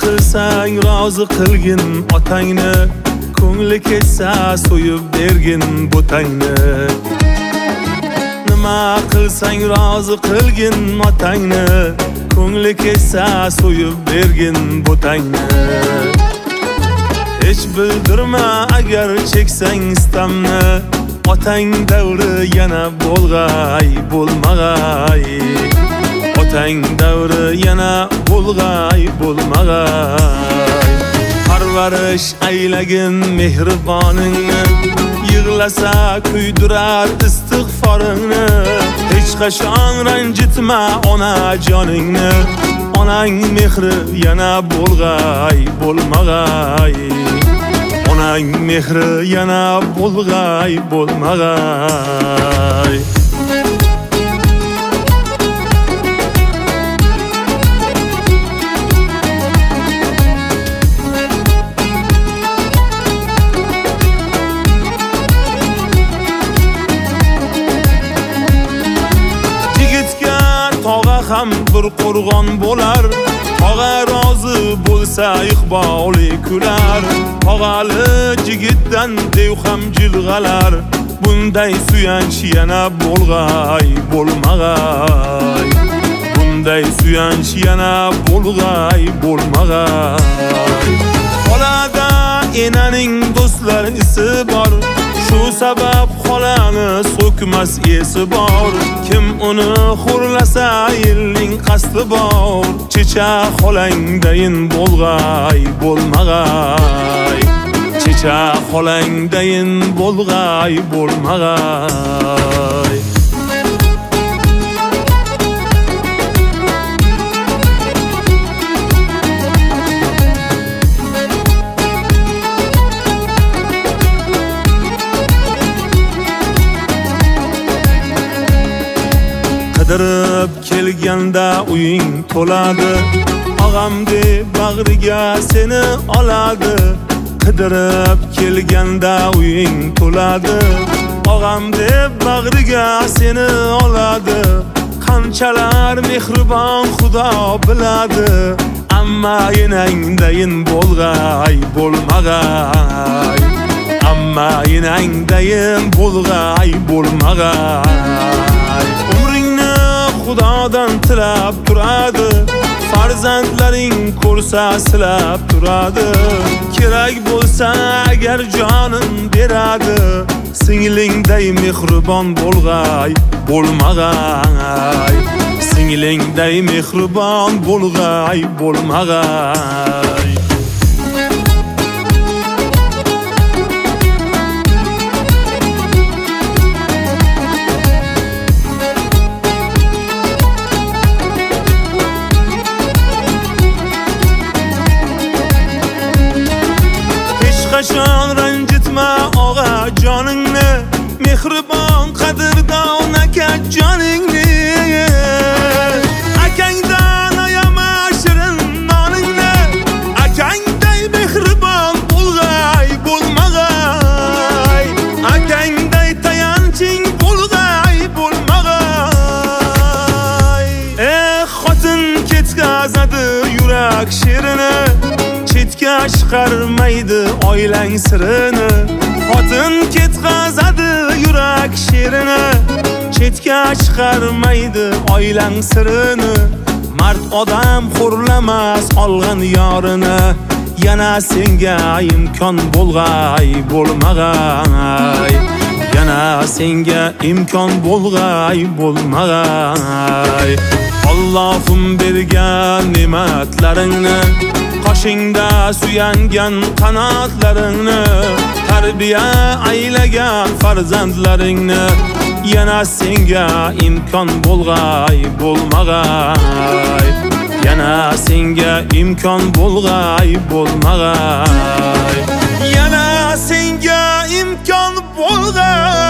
qilsang rozi qilgin otangni, ko'ngli ketsa so'yib bergin botangni. Nima qilsang rozi qilgin otangni, ko'ngli ketsa so'yib bergin botangni. Hech bildirma agar cheksang istamni, otang davri yana bo'lg'ay bo'lmag'ay. Otang davri yana bo'lg'ay bo'lmag'ay. Parvarish aylagin mehriboningni, yig'lasa kuydirar istig'foringni. Hech qachon ranjitma ona joningni, onang mehri yana bo'lg'ay bo'lmag'ay. Onang mehri yana bo'lg'ay bo'lmag'ay. Yigitga tog'a ham bir qo'rg'on bo'lar, tog'a rozi bo'lsa iqboli kular. Tog'ali jigitdan dev ham jilg'alar, bunday suyanch yana bo'lg'ay bo'lmag'ay. Bunday suyanch yana bo'lg'ay bo'lmag'ay. Xolada enaning do'stlarisi bor, shu sabab xolani so'kmas esi bor. Kim uni xo'rlasa yilning qasdi bor, checha xolangdayin bo'lg'ay bo'lmag'ay. Checha xolangdayin bo'lg'ay bo'lmag'ay. Qidirib kelganda uying to'ladi, og'am deb bag'riga seni oladi. Qidirib kelganda uying to'ladi, og'am deb bag'riga seni oladi. Qanchalar mehribon Xudo biladi, amma enangdayin bo'lg'ay bo'lmag'ay. Amma enangdayin bo'lg'ay bo'lmag'ay. Xudodan tilab turadi, farzandlaring ko'rsa silab turadi. Kerak bo'lsa agar jonin beradi, singlingday mehribon bo'lg'ay bo'lmag'ay. Singlingday mehribon bo'lg'ay bo'lmag'ay. Qachon ranjitma og'a joningni, mehribon qadrdon aka joningni. Akangdan ayama shirin noningni, akangday mehribon bo'lg'ay bo'lmag'ay. Akangday tayanching bo'lg'ay bo'lmag'ay. Xotin ketkazadi yurak sherini, chetga chiqarmaydi oilang sirini. Xotin ketkazadi yurak sherini, chetga chiqarmaydi oilang sirini. Mard odam xo'rlamas olgan yorini, yana senga imkon bo'lg'ay bo'lmag'ay. Yana senga imkon bo'lg'ay bo'lmag'ay. Allohim bergan ne'matlaringni, qoshingda suyangan qanotlaringni, tarbiya aylagan farzandlaringni, yana senga imkon bo'lg'ay bo'lmag'ay. Yana senga imkon bo'lg'ay bo'lmag'ay. Yana senga imkon bo'lg'ay